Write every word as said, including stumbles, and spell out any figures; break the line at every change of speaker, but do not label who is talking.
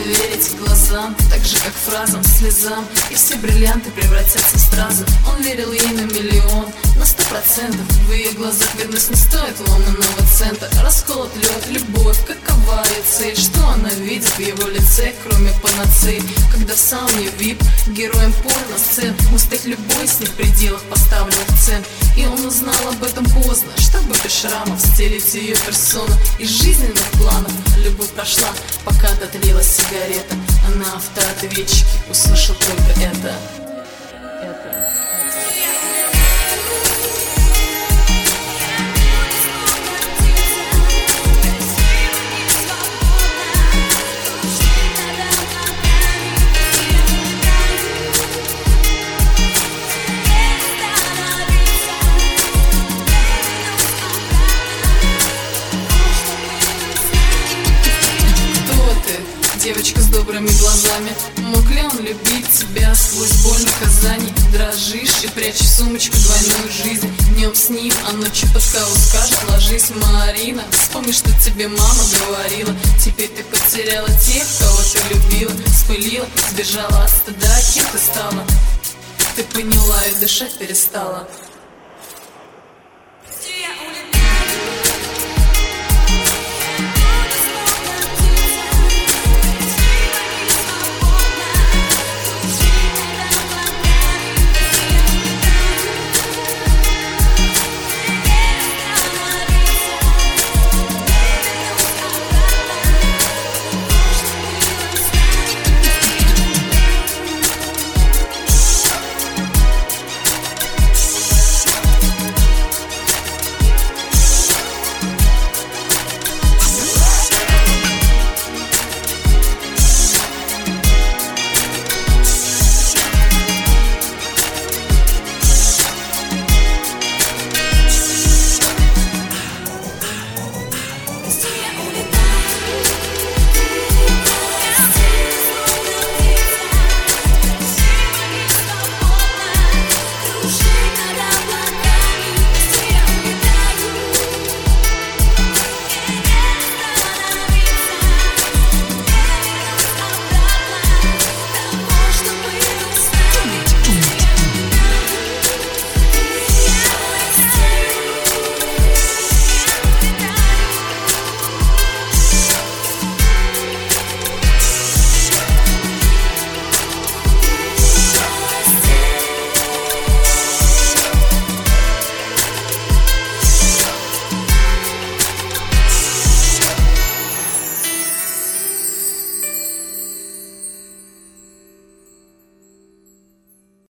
верить глазам, так же как фразам, слезам. И все бриллианты превратятся в стразы. Он верил ей на миллион, на сто процентов. В ее глазах верность не стоит ломаного цента. Расколот лед, любовь, какова ее цель? Что она видит в его лице, кроме панацеи? Когда в сауне вип, героем порно-сцен, успех любой с них в пределах поставленных цен. И он узнал об этом поздно, чтобы без шрамов стелить ее персону. Из жизненных планов любовь прошла, пока дотлелась сигарета. А на автоответчике услышал только это. Это. Девочка с добрыми глазами, мог ли он любить тебя сквозь боль наказаний? Дрожишь и прячешь в сумочку двойную жизнь. Днем с ним, а ночью под кого скажет: ложись, Марина. Вспомни, что тебе мама говорила. Теперь ты потеряла тех, кого ты любила. Спылила, сбежала от стыда, кем ты стала? Ты поняла и дышать перестала.